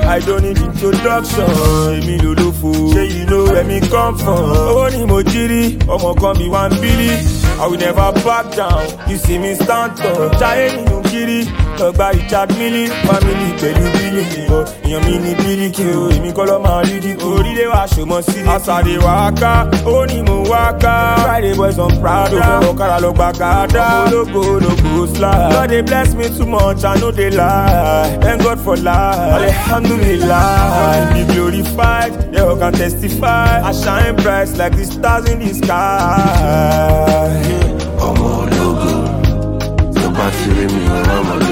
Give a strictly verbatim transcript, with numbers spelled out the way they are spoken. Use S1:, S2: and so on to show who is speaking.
S1: I don't need introduction. Èmi lolófo, ṣé you know where me come from? Owó ni mo jírí, ọmọ kan bí one billion. I will never back down, you see me stand tall. Jayé nínú kiri, lọ́gbà Richard Mille. Family pẹ̀lú bílí, ìbọn èèyàn mi ní bílí kí o. Èmi kọ́ lọ́ máa rí dídí. Orílẹ̀ wa ṣòmọ́ sí. Àṣàdé wá ká, owó ni mo wá ká. Friday boys on Prada, ọ̀kadà lọ gba kàdá. Ológo ológo slide. God dey bless me too much, I no dey lie. Thank God for life, alhamdulillah. Be glorified, they all can testify. I shine bright like the stars in the sky.
S2: Ọmọ ológo, tó bá ti rí mi, ọmọ ológo.